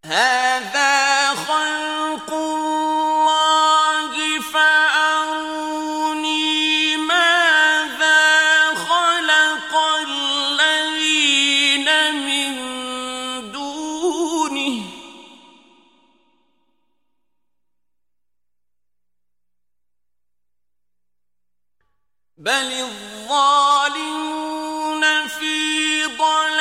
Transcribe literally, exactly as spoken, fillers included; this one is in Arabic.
هذا خلق الله فأروني ماذا خلق الذين من دونه بل الظالمون في ضلال